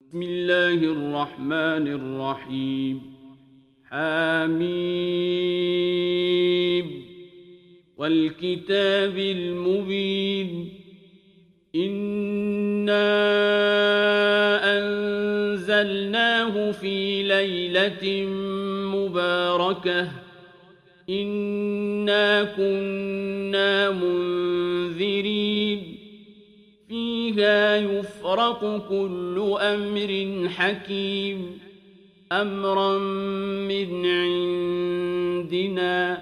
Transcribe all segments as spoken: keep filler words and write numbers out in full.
بسم الله الرحمن الرحيم حميم والكتاب المبين إنا أنزلناه في ليلة مباركة إنا كنا منذرين فيها يفرق كل أمر حكيم أمرا من عندنا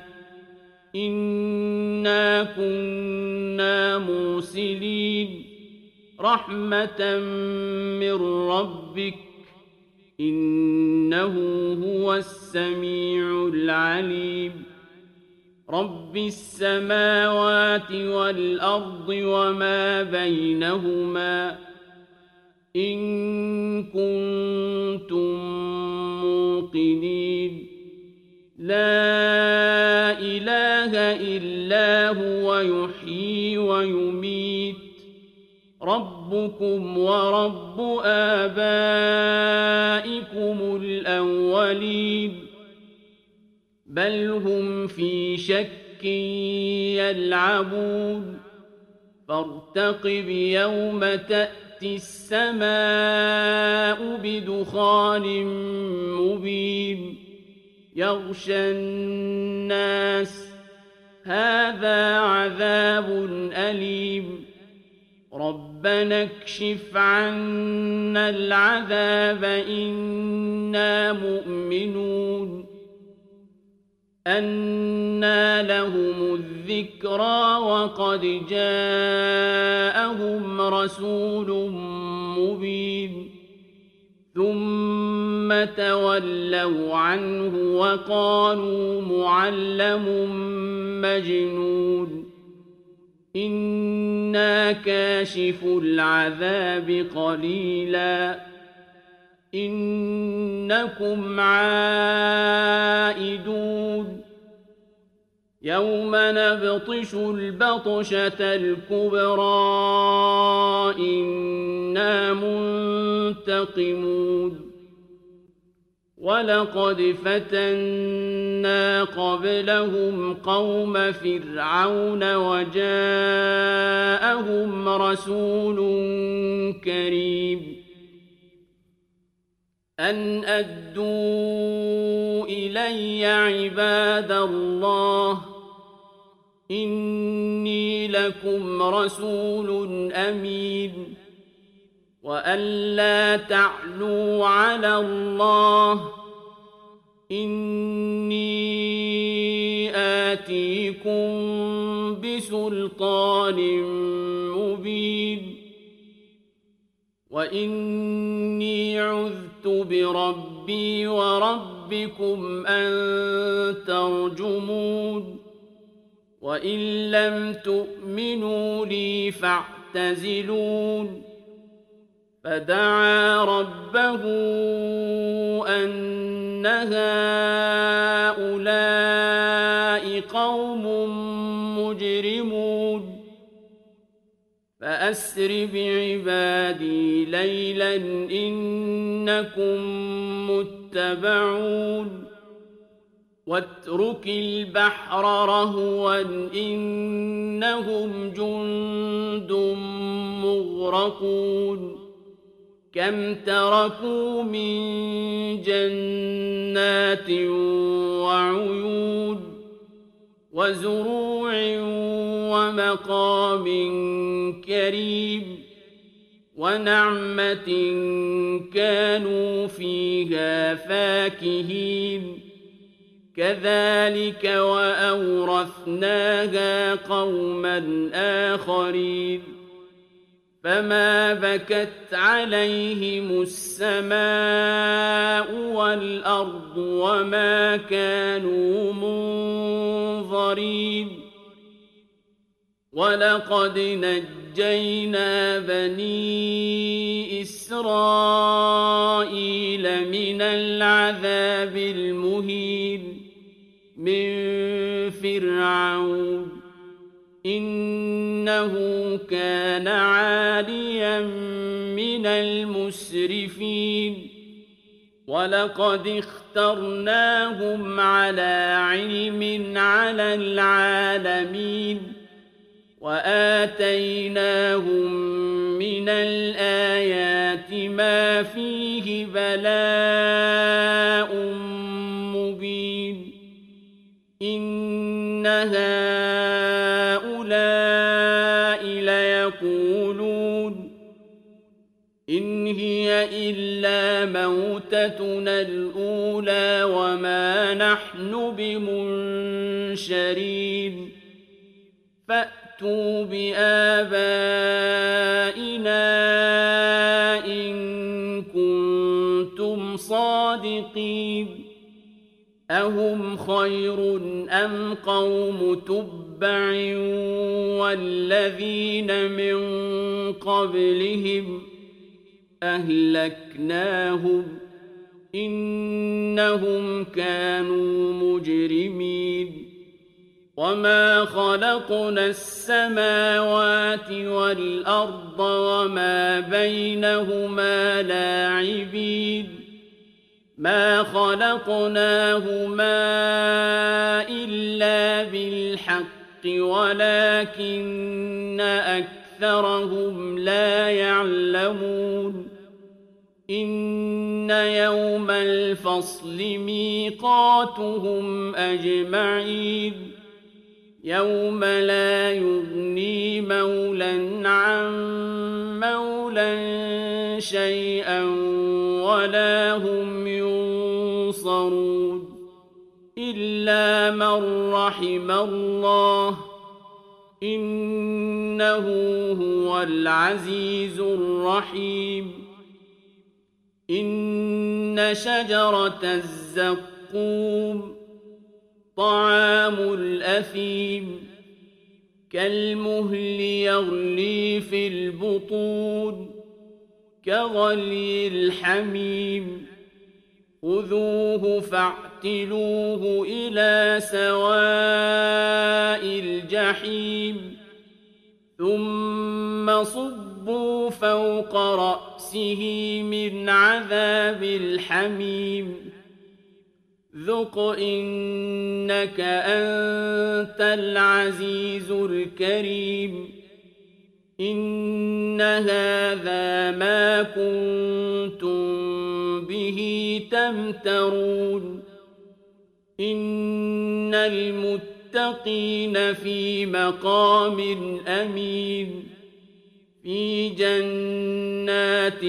إنا كنا مرسلين رحمة من ربك إنه هو السميع العليم رب السماوات والأرض وما بينهما إن كنتم موقنين لا إله إلا هو يحيي ويميت ربكم ورب آبائكم الأولين بل هم في شك يلعبون فارتقب يوم تأتي السماء بدخان مبين يغشى الناس هذا عذاب أليم ربنا اكشف عنا العذاب إنا مؤمنون أنى لهم الذكرى وقد جاءهم رسول مبين ثم تولوا عنه وقالوا معلم مجنون إنا كاشف العذاب قليلا إنكم عائدون يوم نبطش البطشة الكبرى إنا منتقمون ولقد فتنا قبلهم قوم فرعون وجاءهم رسول كريم أن أدوا إلي عباد الله إني لكم رسول أمين وأن لا تعلوا على الله إني آتيكم بسلطان مبين وإني عذت بربي وربكم أن ترجمون وإن لم تؤمنوا لي فاعتزلون فدعا ربه أن هؤلاء قوم مجرمون فأسر بعبادي ليلا إنكم متبعون واترك البحر رهوا إنهم جند مغرقون كم تركوا من جنات وعيون وزروع ومقام كريم ونعمة كانوا فيها فاكهين كذلك وأورثناها قوما آخرين فما بكت عليهم السماء والأرض وما كانوا منظرين ولقد نجينا بني إسرائيل من العذاب المهين من فرعون إنه كان عاليا من المسرفين سنين ولقد اخترناهم على علم على العالمين وآتيناهم من الآيات ما فيه بلاء مبين إن هؤلاء ليقولون إن هي إلا موتتنا الأولى وما نحن بمنشرين فأتوا بآبائنا إن كنتم صادقين أهم خير أم قوم تبع والذين من قبلهم أهلكناهم إنهم كانوا مجرمين وما خلقنا السماوات والأرض وما بينهما لاعبين ما خلقناهما إلا بالحق ولكن أكثرهم لا يعلمون إن يوم الفصل ميقاتهم أجمعين يوم لا يغني مولى عن مولى شيئا ولا هم ينصرون إلا من رحم الله إنه هو العزيز الرحيم إن شجرة الزقوم طعام الأثيم كالمهل يغلي في البطون كغلي الحميم خذوه فاعتلوه إلى سواء الجحيم ثم صبوا فوق رأسه من عذاب الحميم ذق إنك أنت العزيز الكريم إن هذا ما كنتم به تمترون إن المتقين في مقام أمين في جنات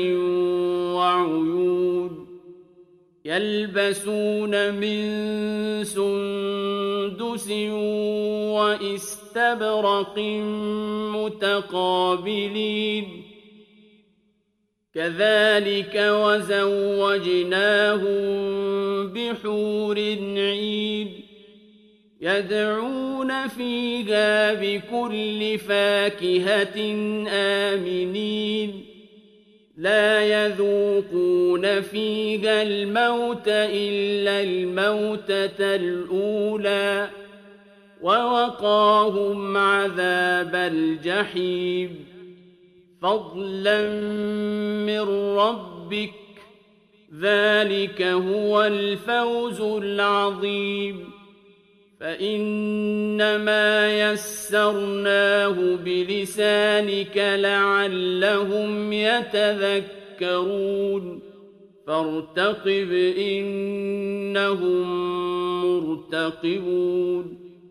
وعيون يلبسون من سندس واستبرق متقابلين كذلك وزوجناهم بحور عين يدعون فيها بكل فاكهة آمنين لا يذوقون فيها الموت إلا الموتة الأولى ووقاهم عذاب الجحيم فضلا من ربك ذلك هو الفوز العظيم فإنما يسرناه بلسانك لعلهم يتذكرون فارتقب إنهم مرتقبون